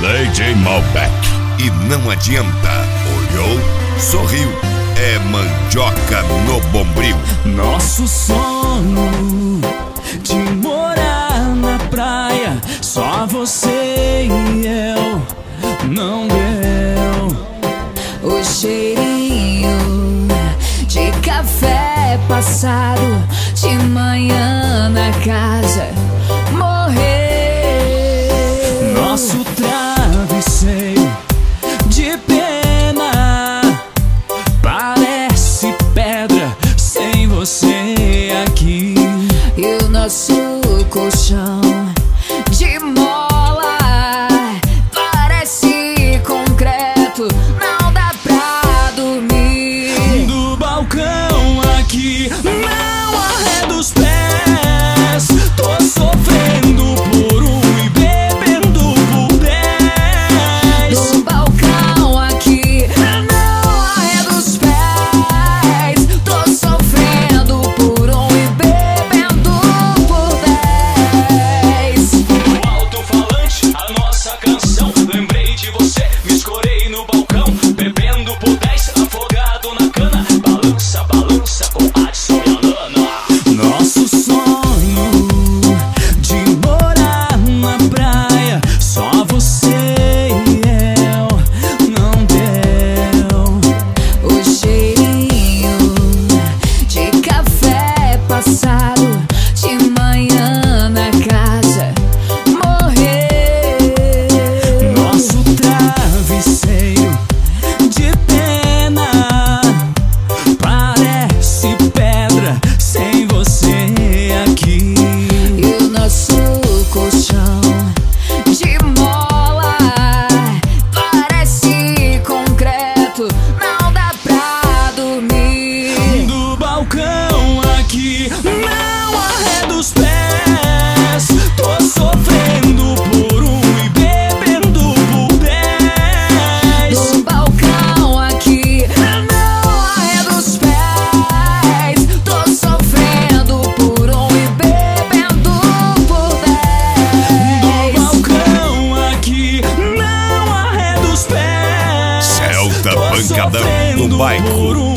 DJ Malbec. E não adianta. Olhou, sorriu. É mandioca no bombril. Nosso sonho de morar na praia, só você e eu, não deu. O cheirinho de café passado de manhã na casa morreu. Nosso travesseiro de pena parece pedra sem você aqui. E o nosso colchão de mola parece concreto, não dá pra dormir. Do balcão aqui não arredo os pés, tô sofrendo por e bebendo por 10. Do balcão aqui não arredo os pés, tô sofrendo por e bebendo por 10. No alto-falante, a nossa canção, lembrei de você, me escorei no balcão, bebendo por 10, afogado na cana, balança, balança com Adson e Alana. Nosso sonho de morar na praia, só você e eu, não deu. O cheirinho de café passado de manhã na casa morreu. Nosso travesseiro de pena parece pedra sem você aqui. E o nosso colchão de mola parece concreto, não dá pra dormir. Do balcão aqui não arredo os pés, tô sofrendo por e bebendo por 10. Do balcão aqui não arredo os pés, tô sofrendo por e bebendo por 10. Do balcão aqui não arredo os pés, Celta tô pancadão sofrendo no bairro. por